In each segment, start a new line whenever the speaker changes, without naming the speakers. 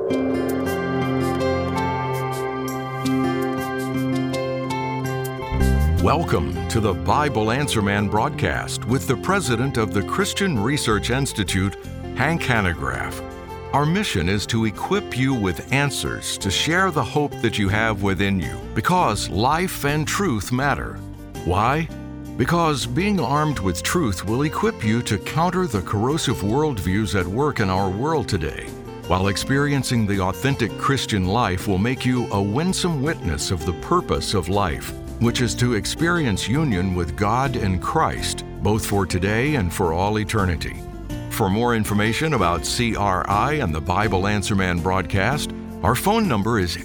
Welcome to the Bible Answer Man broadcast with the president of the Christian Research Institute, Hank Hanegraaff. Our mission is to equip you with answers to share the hope that you have within you, because life and truth matter. Why? Because being armed with truth will equip you to counter the corrosive worldviews at work in our world today, while experiencing the authentic Christian life will make you a winsome witness of the purpose of life, which is to experience union with God and Christ, both for today and for all eternity. For more information about CRI and the Bible Answer Man broadcast, our phone number is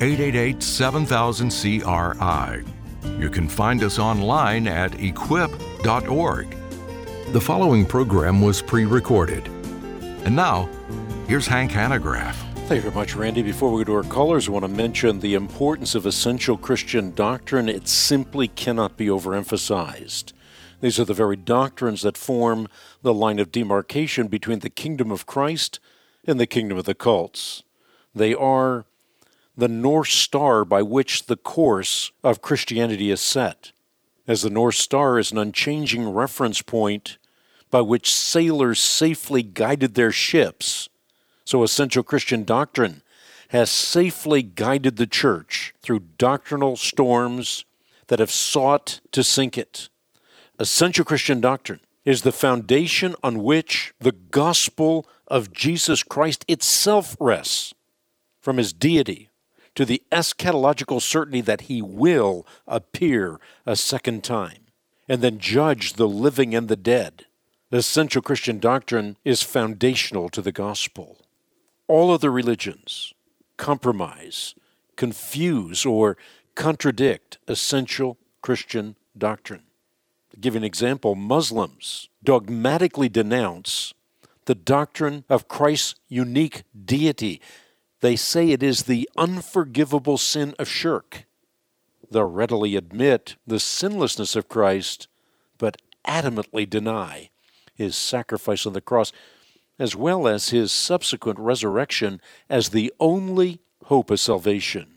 888-7000-CRI. You can find us online at equip.org. The following program was pre-recorded. And now, here's Hank Hanegraaff.
Thank you very much, Randy. Before we go to our callers, I want to mention the importance of essential Christian doctrine. It simply cannot be overemphasized. These are the very doctrines that form the line of demarcation between the kingdom of Christ and the kingdom of the cults. They are the North Star by which the course of Christianity is set, as the North Star is an unchanging reference point by which sailors safely guided their ships. So essential Christian doctrine has safely guided the church through doctrinal storms that have sought to sink it. Essential Christian doctrine is the foundation on which the gospel of Jesus Christ itself rests, from his deity to the eschatological certainty that he will appear a second time and then judge the living and the dead. Essential Christian doctrine is foundational to the gospel. All other religions compromise, confuse, or contradict essential Christian doctrine. To give you an example, Muslims dogmatically denounce the doctrine of Christ's unique deity. They say it is the unforgivable sin of shirk. They'll readily admit the sinlessness of Christ, but adamantly deny his sacrifice on the cross, as well as his subsequent resurrection as the only hope of salvation.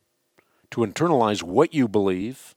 To internalize what you believe,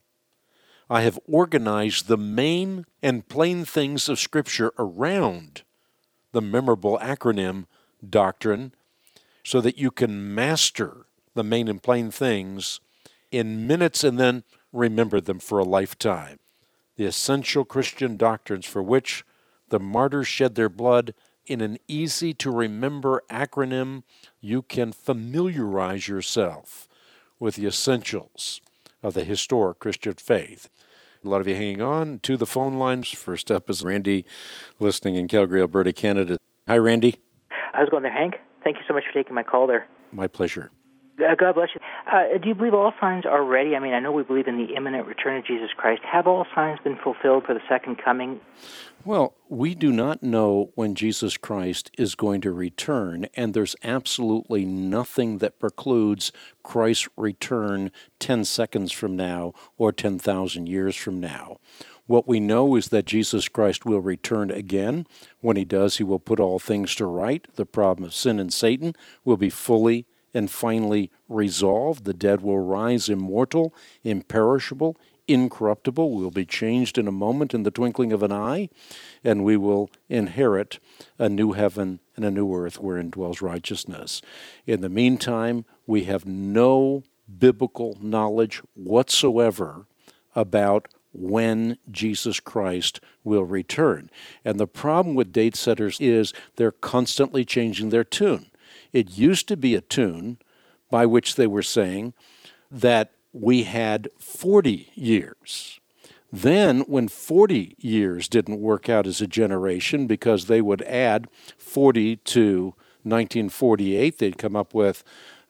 I have organized the main and plain things of Scripture around the memorable acronym doctrine so that you can master the main and plain things in minutes and then remember them for a lifetime. The essential Christian doctrines for which the martyrs shed their blood. In an easy-to-remember acronym, you can familiarize yourself with the essentials of the historic Christian faith. A lot of you hanging on to the phone lines. First up is Randy, listening in Calgary, Alberta, Canada. Hi, Randy.
How's it going there, Hank? Thank you so much for taking my call there.
My pleasure.
God bless you. Do you believe all signs are ready? I mean, I know we believe in the imminent return of Jesus Christ. Have all signs been fulfilled for the second coming?
Well, we do not know when Jesus Christ is going to return, and there's absolutely nothing that precludes Christ's return 10 seconds from now or 10,000 years from now. What we know is that Jesus Christ will return again. When he does, he will put all things to right. The problem of sin and Satan will be fully and finally resolved. The dead will rise immortal, imperishable, incorruptible. We will be changed in a moment, in the twinkling of an eye, and we will inherit a new heaven and a new earth wherein dwells righteousness. In the meantime, we have no biblical knowledge whatsoever about when Jesus Christ will return. And the problem with date setters is they're constantly changing their tune. It used to be a tune by which they were saying that we had 40 years. Then, when 40 years didn't work out as a generation because they would add 40 to 1948, they'd come up with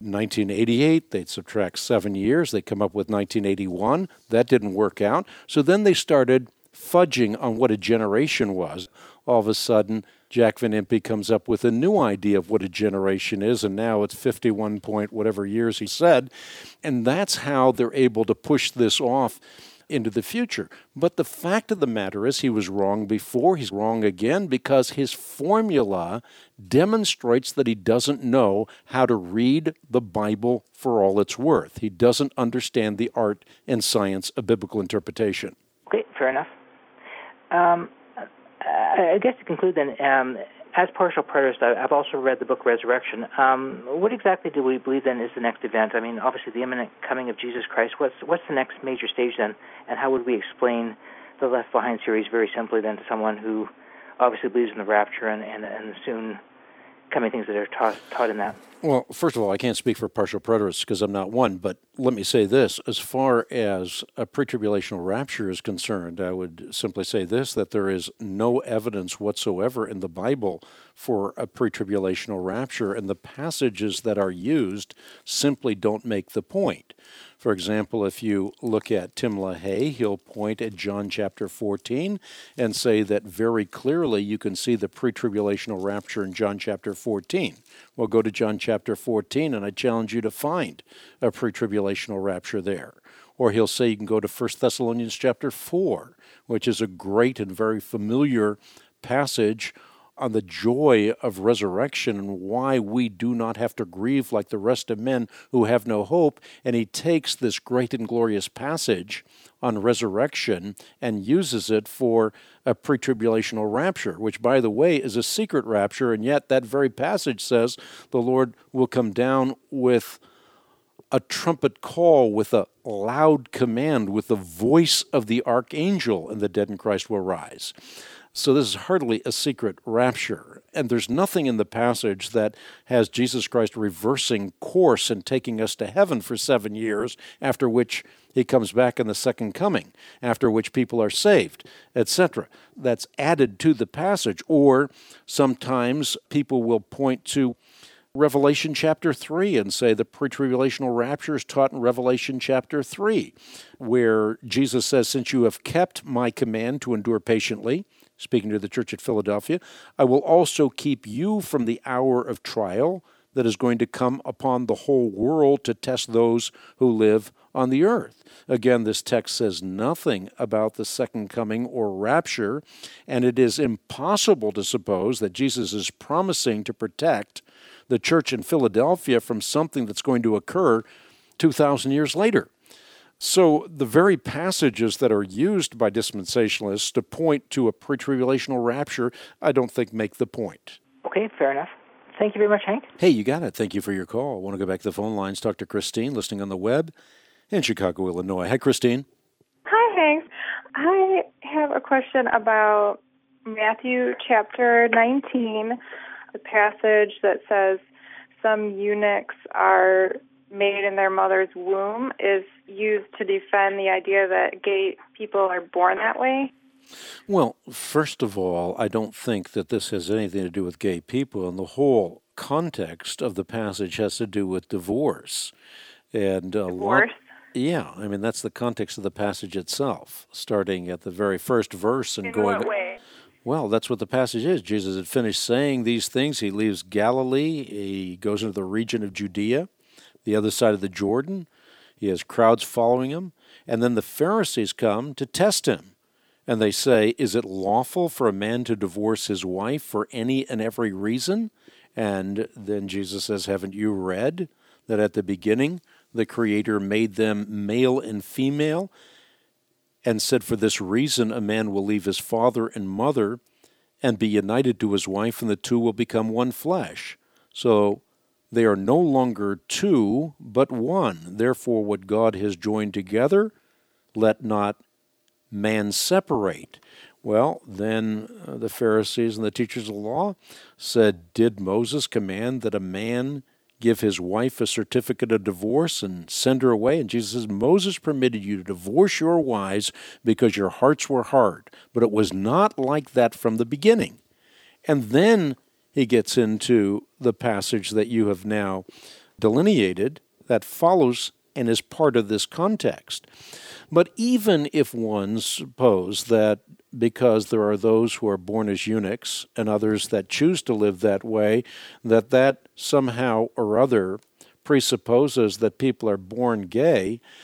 1988, they'd subtract 7 years, they'd come up with 1981. That didn't work out. So then they started fudging on what a generation was. All of a sudden, Jack Van Impe comes up with a new idea of what a generation is, and now it's 51 point whatever years he said. And that's how they're able to push this off into the future. But the fact of the matter is he was wrong before, he's wrong again, because his formula demonstrates that he doesn't know how to read the Bible for all it's worth. He doesn't understand the art and science of biblical interpretation.
Okay, fair enough. I guess to conclude then, as partial preterist, I've also read the book Resurrection. What exactly do we believe then is the next event? I mean, obviously the imminent coming of Jesus Christ. What's the next major stage then, and how would we explain the Left Behind series very simply then to someone who obviously believes in the rapture and the soon coming things that are taught in that?
Well, first of all, I can't speak for partial preterists because I'm not one, but let me say this. As far as a pre-tribulational rapture is concerned, I would simply say this, that there is no evidence whatsoever in the Bible for a pre-tribulational rapture, and the passages that are used simply don't make the point. For example, if you look at Tim LaHaye, he'll point at John chapter 14 and say that very clearly you can see the pre-tribulational rapture in John chapter 14. Well, go to John chapter 14, and I challenge you to find a pre-tribulational rapture there. Or he'll say you can go to 1 Thessalonians chapter 4, which is a great and very familiar passage on the joy of resurrection and why we do not have to grieve like the rest of men who have no hope. And he takes this great and glorious passage on resurrection and uses it for a pre-tribulational rapture, which, by the way, is a secret rapture, and yet that very passage says the Lord will come down with a trumpet call, with a loud command, with the voice of the archangel, and the dead in Christ will rise. So this is hardly a secret rapture. And there's nothing in the passage that has Jesus Christ reversing course and taking us to heaven for 7 years, after which he comes back in the second coming, after which people are saved, etc. That's added to the passage. Or sometimes people will point to Revelation chapter 3 and say the pre-tribulational rapture is taught in Revelation chapter 3, where Jesus says, "Since you have kept my command to endure patiently," speaking to the church at Philadelphia, "I will also keep you from the hour of trial that is going to come upon the whole world to test those who live on the earth." Again, this text says nothing about the second coming or rapture, and it is impossible to suppose that Jesus is promising to protect the church in Philadelphia from something that's going to occur 2,000 years later. So the very passages that are used by dispensationalists to point to a pre-tribulational rapture, I don't think make the point.
Okay, fair enough. Thank you very much, Hank.
Hey, you got it. Thank you for your call. I want to go back to the phone lines, talk to Christine, listening on the web in Chicago, Illinois. Hi, Christine.
Hi, Hank. I have a question about Matthew chapter 19, the passage that says some eunuchs are made in their mother's womb is used to defend the idea that gay people are born that way.
Well, first of all, I don't think that this has anything to do with gay people, and the whole context of the passage has to do with divorce. And
Divorce?
Yeah, I mean, that's the context of the passage itself, starting at the very first verse and going...
In what way?
Well, that's what the passage is. Jesus had finished saying these things. He leaves Galilee. He goes into the region of Judea, the other side of the Jordan. He has crowds following him. And then the Pharisees come to test him. And they say, "Is it lawful for a man to divorce his wife for any and every reason?" And then Jesus says, "Haven't you read that at the beginning the Creator made them male and female, and said, for this reason a man will leave his father and mother and be united to his wife, and the two will become one flesh. So they are no longer two, but one. Therefore what God has joined together, let not man separate." Well, then the Pharisees and the teachers of the law said, "Did Moses command that a man give his wife a certificate of divorce and send her away?" And Jesus says, "Moses permitted you to divorce your wives because your hearts were hard, but it was not like that from the beginning." And then he gets into the passage that you have now delineated that follows and is part of this context. But even if one suppose that because there are those who are born as eunuchs and others that choose to live that way, that somehow or other presupposes that people are born gay,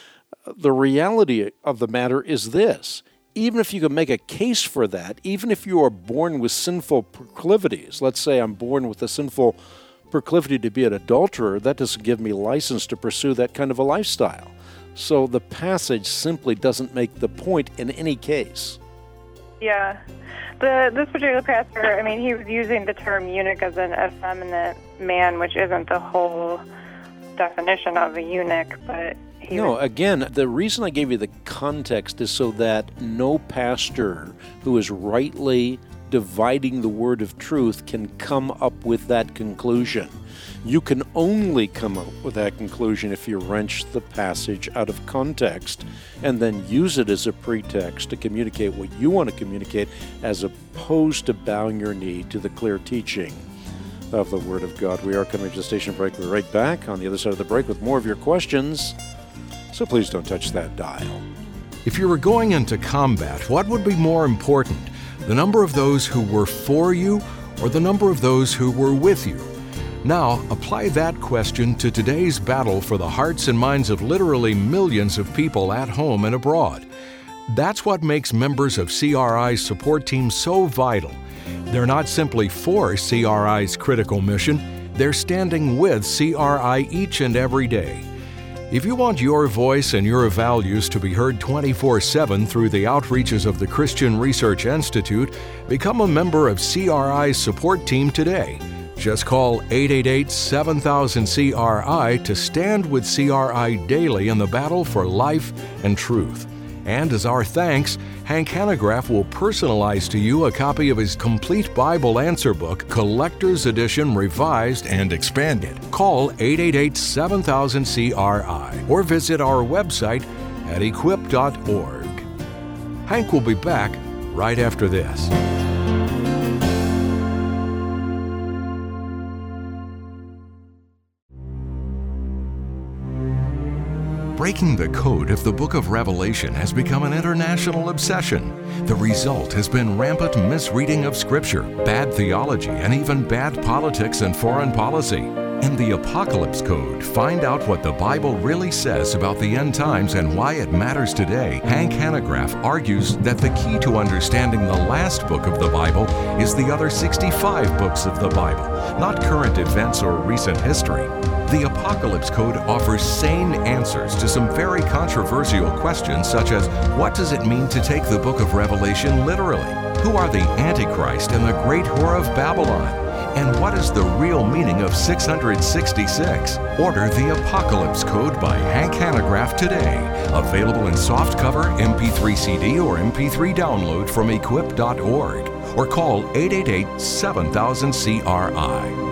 the reality of the matter is this. Even if you can make a case for that, even if you are born with sinful proclivities, let's say I'm born with a sinful proclivity to be an adulterer, that doesn't give me license to pursue that kind of a lifestyle. So the passage simply doesn't make the point in any case.
Yeah. This particular pastor, he was using the term eunuch as an effeminate man, which isn't the whole definition of a eunuch, but
again, the reason I gave you the context is so that no pastor who is rightly dividing the word of truth can come up with that conclusion. You can only come up with that conclusion if you wrench the passage out of context and then use it as a pretext to communicate what you want to communicate, as opposed to bowing your knee to the clear teaching of the Word of God. We are coming to the station break. We're right back on the other side of the break with more of your questions, so please don't touch that dial.
If you were going into combat, what would be more important, the number of those who were for you or the number of those who were with you? Now, apply that question to today's battle for the hearts and minds of literally millions of people at home and abroad. That's what makes members of CRI's support team so vital. They're not simply for CRI's critical mission, they're standing with CRI each and every day. If you want your voice and your values to be heard 24/7 through the outreaches of the Christian Research Institute, become a member of CRI's support team today. Just call 888-7000-CRI to stand with CRI daily in the battle for life and truth. And as our thanks, Hank Hanegraaff will personalize to you a copy of his complete Bible answer book, Collector's Edition, revised and expanded. Call 888-7000-CRI or visit our website at equip.org. Hank will be back right after this. Breaking the code of the book of Revelation has become an international obsession. The result has been rampant misreading of Scripture, bad theology, and even bad politics and foreign policy. In the Apocalypse Code, find out what the Bible really says about the end times and why it matters today. Hank Hanegraaff argues that the key to understanding the last book of the Bible is the other 65 books of the Bible, not current events or recent history. The Apocalypse Code offers sane answers to some very controversial questions, such as, what does it mean to take the book of Revelation literally? Who are the Antichrist and the great whore of Babylon? And what is the real meaning of 666? Order the Apocalypse Code by Hank Hanegraaff today. Available in softcover, MP3 CD, or MP3 download from equip.org. Or call 888-7000-CRI.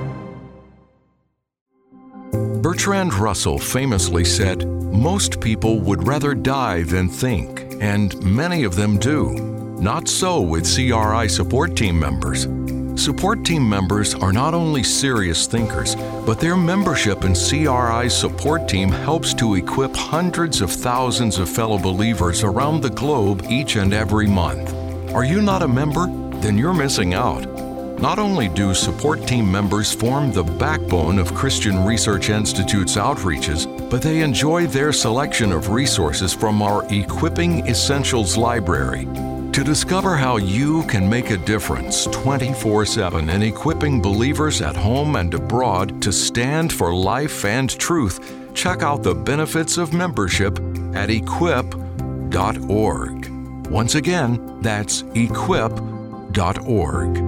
Bertrand Russell famously said, "Most people would rather die than think," and many of them do. Not so with CRI support team members. Support team members are not only serious thinkers, but their membership in CRI's support team helps to equip hundreds of thousands of fellow believers around the globe each and every month. Are you not a member? Then you're missing out. Not only do support team members form the backbone of Christian Research Institute's outreaches, but they enjoy their selection of resources from our Equipping Essentials library. To discover how you can make a difference 24/7 in equipping believers at home and abroad to stand for life and truth, check out the benefits of membership at equip.org. Once again, that's equip.org.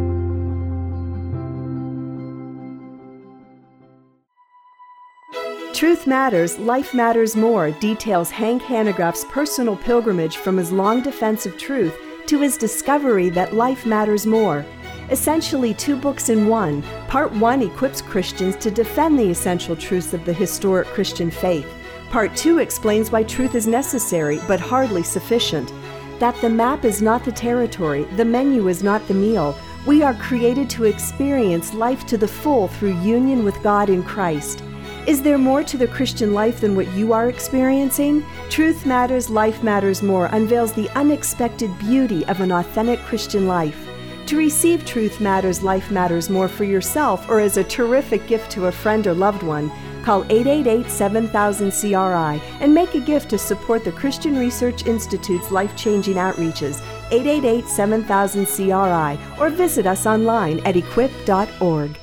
Truth Matters, Life Matters More details Hank Hanegraaff's personal pilgrimage from his long defense of truth to his discovery that life matters more. Essentially 2 books in one. Part 1 equips Christians to defend the essential truths of the historic Christian faith. Part 2 explains why truth is necessary but hardly sufficient. That the map is not the territory, the menu is not the meal. We are created to experience life to the full through union with God in Christ. Is there more to the Christian life than what you are experiencing? Truth Matters, Life Matters More unveils the unexpected beauty of an authentic Christian life. To receive Truth Matters, Life Matters More for yourself or as a terrific gift to a friend or loved one, Call 888-7000-CRI and make a gift to support the Christian Research Institute's life-changing outreaches, 888-7000-CRI, or visit us online at equip.org.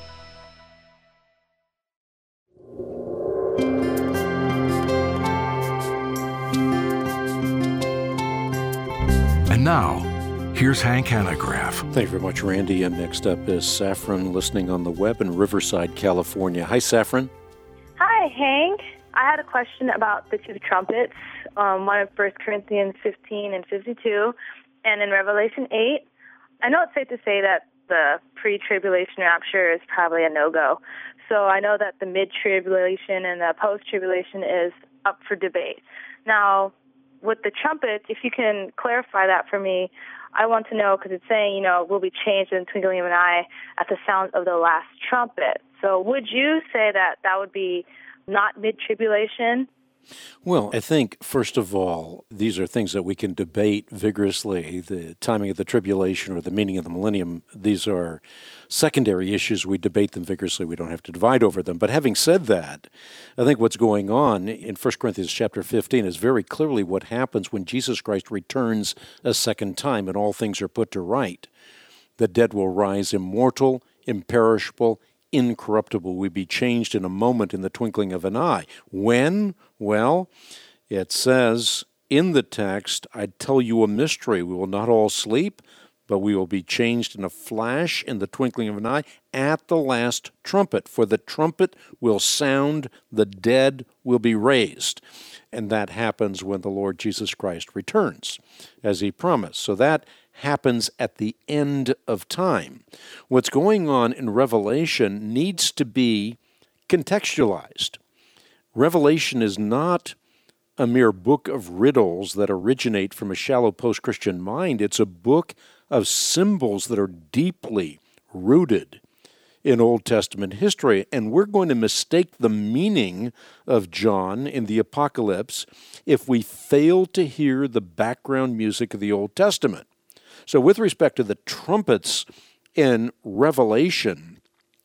And now, here's Hank Hanegraaff.
Thank you very much, Randy. And next up is Saffron, listening on the web in Riverside, California. Hi, Saffron.
Hi, Hank. I had a question about the two trumpets, one in 1 Corinthians 15 and 52, and in Revelation 8. I know it's safe to say that the pre-tribulation rapture is probably a no-go. So I know that the mid-tribulation and the post-tribulation is up for debate. Now, with the trumpets, if you can clarify that for me, I want to know, because it's saying, we'll be changed in the twinkling of an eye at the sound of the last trumpet. So would you say that that would be not mid-tribulation?
Well, I think, first of all, these are things that we can debate vigorously. The timing of the tribulation or the meaning of the millennium, these are secondary issues. We debate them vigorously. We don't have to divide over them. But having said that, I think what's going on in 1 Corinthians chapter 15 is very clearly what happens when Jesus Christ returns a second time and all things are put to right. The dead will rise immortal, imperishable, incorruptible. We be changed in a moment, in the twinkling of an eye. When? Well, it says in the text, I tell you a mystery. We will not all sleep, but we will be changed in a flash, in the twinkling of an eye, at the last trumpet. For the trumpet will sound, the dead will be raised. And that happens when the Lord Jesus Christ returns, as he promised. So that happens at the end of time. What's going on in Revelation needs to be contextualized. Revelation is not a mere book of riddles that originate from a shallow post-Christian mind. It's a book of symbols that are deeply rooted in Old Testament history, and we're going to mistake the meaning of John in the Apocalypse if we fail to hear the background music of the Old Testament. So with respect to the trumpets in Revelation,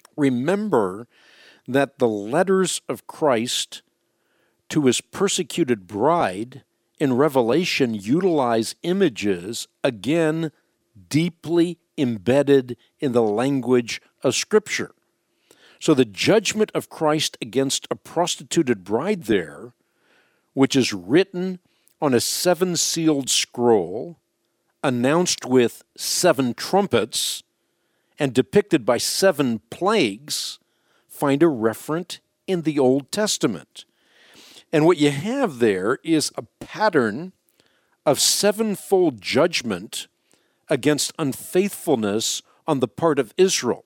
remember that the letters of Christ to his persecuted bride in Revelation utilize images, again, deeply embedded in the language of Scripture. So the judgment of Christ against a prostituted bride there, which is written on a seven-sealed scroll, announced with 7 trumpets, and depicted by 7 plagues, find a referent in the Old Testament. And what you have there is a pattern of 7-fold judgment against unfaithfulness on the part of Israel.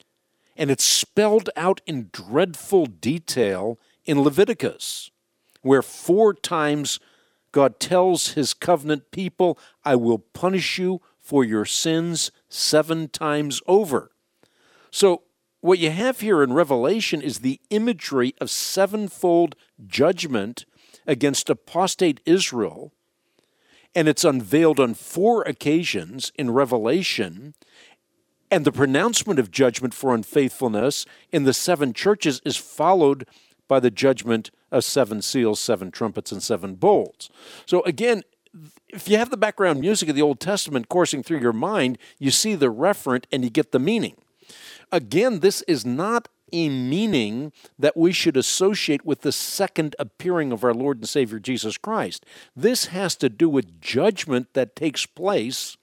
And it's spelled out in dreadful detail in Leviticus, where 4 times God tells his covenant people, I will punish you for your sins 7 times over. So what you have here in Revelation is the imagery of 7-fold judgment against apostate Israel, and it's unveiled on 4 occasions in Revelation, and the pronouncement of judgment for unfaithfulness in the 7 churches is followed by the judgment of 7 seals, 7 trumpets, and 7 bowls. So again, if you have the background music of the Old Testament coursing through your mind, you see the referent and you get the meaning. Again, this is not a meaning that we should associate with the second appearing of our Lord and Savior Jesus Christ. This has to do with judgment that takes place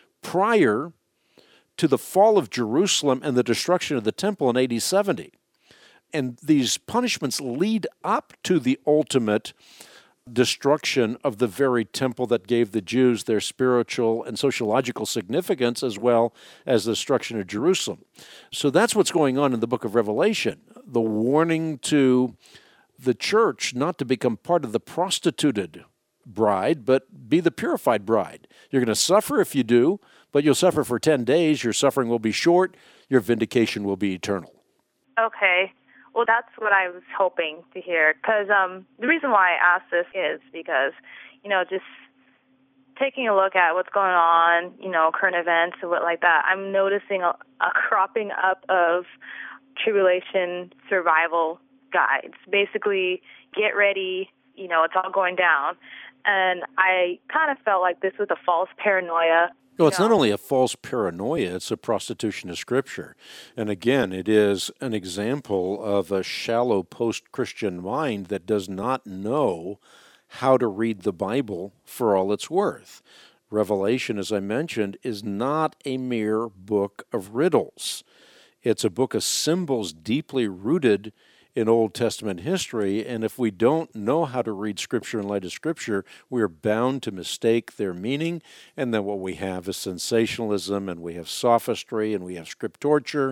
prior to the fall of Jerusalem and the destruction of the temple in AD 70. And these punishments lead up to the ultimate destruction of the very temple that gave the Jews their spiritual and sociological significance, as well as the destruction of Jerusalem. So that's what's going on in the book of Revelation, the warning to the church not to become part of the prostituted bride, but be the purified bride. You're going to suffer if you do, but you'll suffer for 10 days. Your suffering will be short. Your vindication will be eternal.
Okay. Well, that's what I was hoping to hear, because the reason why I asked this is because, just taking a look at what's going on, current events and what like that, I'm noticing a cropping up of tribulation survival guides. Basically, get ready, it's all going down. And I kind of felt like this was a false paranoia.
Well, it's not only a false paranoia, it's a prostitution of Scripture. And again, it is an example of a shallow post-Christian mind that does not know how to read the Bible for all it's worth. Revelation, as I mentioned, is not a mere book of riddles. It's a book of symbols deeply rooted in Old Testament history, and if we don't know how to read Scripture in light of Scripture, we are bound to mistake their meaning, and then what we have is sensationalism, and we have sophistry, and we have scriptorture,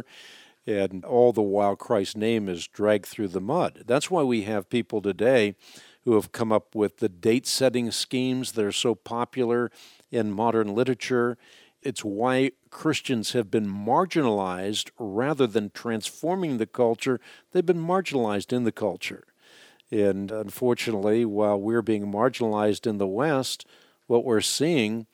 and all the while Christ's name is dragged through the mud. That's why we have people today who have come up with the date-setting schemes that are so popular in modern literature. It's why Christians have been marginalized rather than transforming the culture. They've been marginalized in the culture. And unfortunately, while we're being marginalized in the West, what we're seeing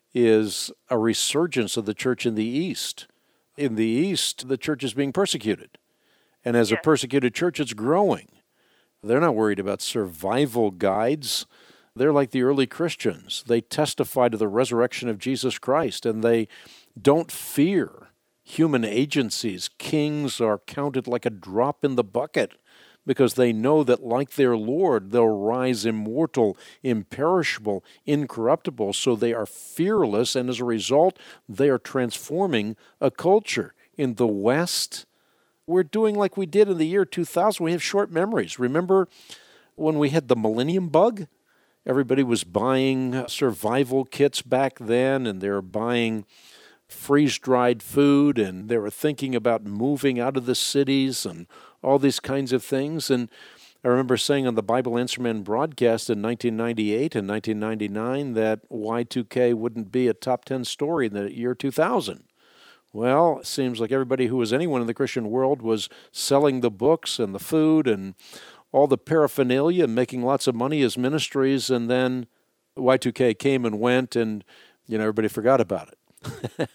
is a resurgence of the church in the East. In the East, the church is being persecuted. And as a persecuted church, it's growing. They're not worried about survival guides. They're like the early Christians. They testify to the resurrection of Jesus Christ, and they don't fear human agencies. Kings are counted like a drop in the bucket because they know that, like their Lord, they'll rise immortal, imperishable, incorruptible. So they are fearless, and as a result, they are transforming a culture. In the West, we're doing like we did in the year 2000. We have short memories. Remember when we had the millennium bug? Everybody was buying survival kits back then, and they were buying freeze-dried food, and they were thinking about moving out of the cities and all these kinds of things. And I remember saying on the Bible Answer Man broadcast in 1998 and 1999 that Y2K wouldn't be a top 10 story in the year 2000. Well, it seems like everybody who was anyone in the Christian world was selling the books and the food and all the paraphernalia, making lots of money as ministries, and then Y2K came and went, and everybody forgot about it.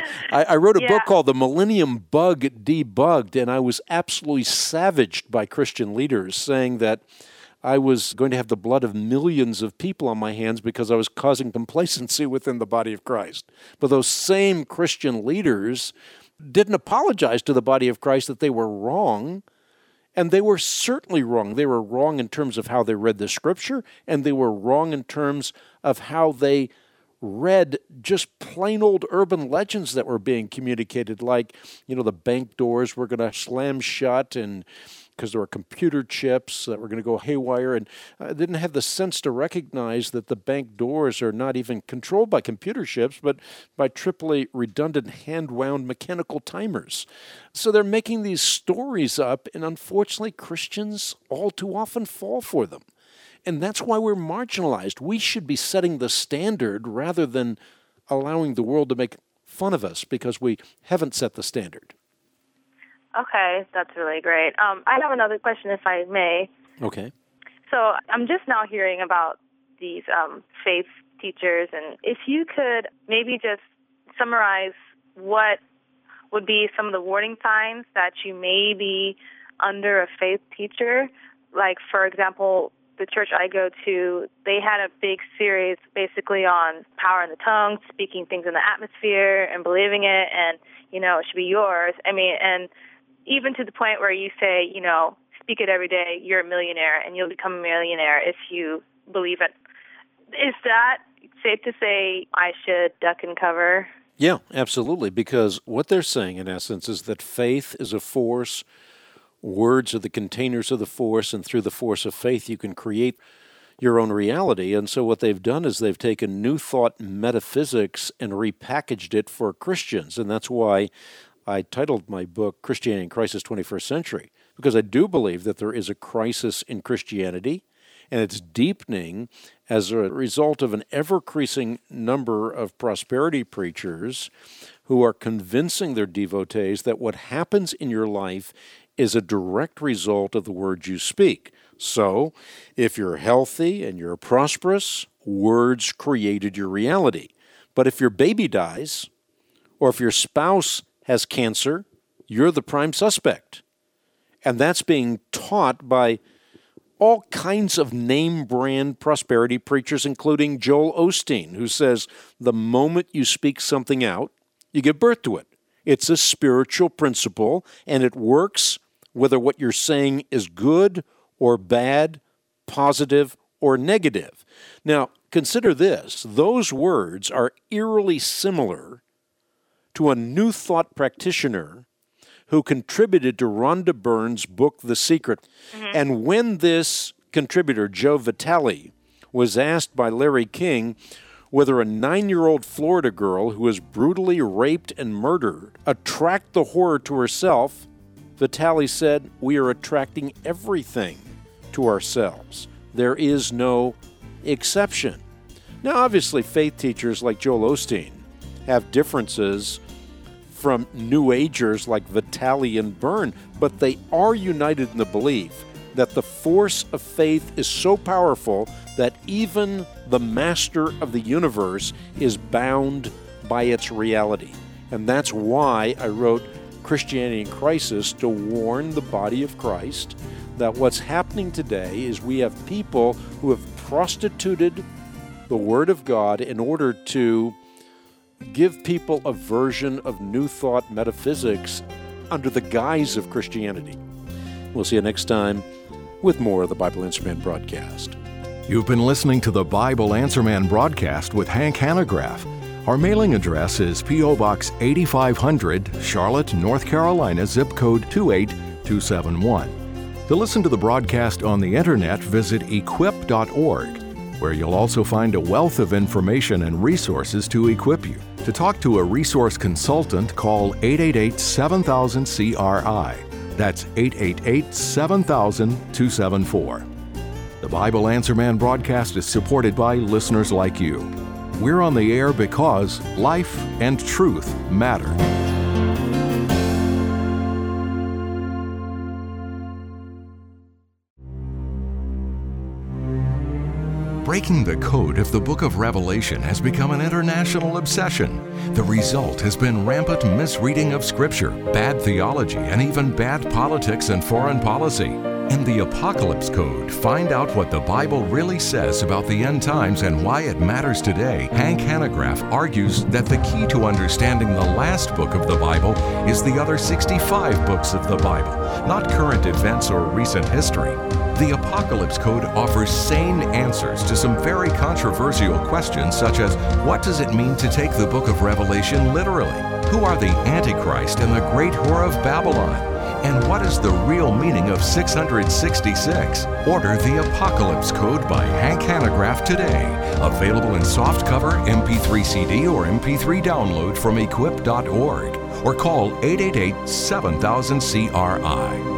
I wrote a book called The Millennium Bug Debugged, and I was absolutely savaged by Christian leaders saying that I was going to have the blood of millions of people on my hands because I was causing complacency within the body of Christ. But those same Christian leaders didn't apologize to the body of Christ that they were wrong. And they were certainly wrong. They were wrong in terms of how they read the Scripture, and they were wrong in terms of how they read just plain old urban legends that were being communicated, like, the bank doors were going to slam shut, and because there were computer chips that were going to go haywire, and didn't have the sense to recognize that the bank doors are not even controlled by computer chips, but by triply redundant hand-wound mechanical timers. So they're making these stories up, and unfortunately, Christians all too often fall for them. And that's why we're marginalized. We should be setting the standard rather than allowing the world to make fun of us because we haven't set the standard.
Okay, that's really great. I have another question, if I may.
Okay.
So I'm just now hearing about these faith teachers, and if you could maybe just summarize what would be some of the warning signs that you may be under a faith teacher. Like, for example, the church I go to, they had a big series basically on power in the tongue, speaking things in the atmosphere and believing it, and, it should be yours. And even to the point where you say, speak it every day, you're a millionaire, and you'll become a millionaire if you believe it. Is that safe to say I should duck and cover?
Yeah, absolutely, because what they're saying, in essence, is that faith is a force, words are the containers of the force, and through the force of faith you can create your own reality. And so what they've done is they've taken New Thought metaphysics and repackaged it for Christians, and that's why I titled my book, Christianity in Crisis 21st Century, because I do believe that there is a crisis in Christianity, and it's deepening as a result of an ever-increasing number of prosperity preachers who are convincing their devotees that what happens in your life is a direct result of the words you speak. So, if you're healthy and you're prosperous, words created your reality. But if your baby dies, or if your spouse has cancer, you're the prime suspect. And that's being taught by all kinds of name-brand prosperity preachers, including Joel Osteen, who says the moment you speak something out, you give birth to it. It's a spiritual principle, and it works whether what you're saying is good or bad, positive or negative. Now, consider this. Those words are eerily similar to a New Thought practitioner who contributed to Rhonda Byrne's book, The Secret. And when this contributor, Joe Vitale, was asked by Larry King whether a 9-year-old Florida girl who was brutally raped and murdered attracted the horror to herself, Vitale said, "We are attracting everything to ourselves. There is no exception." Now, obviously, faith teachers like Joel Osteen have differences from New Agers like Vitale and Byrne, but they are united in the belief that the force of faith is so powerful that even the master of the universe is bound by its reality. And that's why I wrote Christianity in Crisis, to warn the body of Christ that what's happening today is we have people who have prostituted the Word of God in order to give people a version of New Thought metaphysics under the guise of Christianity. We'll see you next time with more of the Bible Answer Man broadcast.
You've been listening to the Bible Answer Man broadcast with Hank Hanegraaff. Our mailing address is P.O. Box 8500, Charlotte, North Carolina, zip code 28271. To listen to the broadcast on the internet, visit equip.org, where you'll also find a wealth of information and resources to equip you. To talk to a resource consultant, call 888-7000-CRI. That's 888-7000-274. The Bible Answer Man broadcast is supported by listeners like you. We're on the air because life and truth matter. Breaking the code of the book of Revelation has become an international obsession. The result has been rampant misreading of Scripture, bad theology, and even bad politics and foreign policy. In the Apocalypse Code, find out what the Bible really says about the end times and why it matters today. Hank Hanegraaff argues that the key to understanding the last book of the Bible is the other 65 books of the Bible, not current events or recent history. The Apocalypse Code offers sane answers to some very controversial questions, such as, what does it mean to take the book of Revelation literally? Who are the Antichrist and the great whore of Babylon? And what is the real meaning of 666? Order the Apocalypse Code by Hank Hanegraaff today. Available in softcover, MP3 CD, or MP3 download from equip.org. Or call 888-7000-CRI.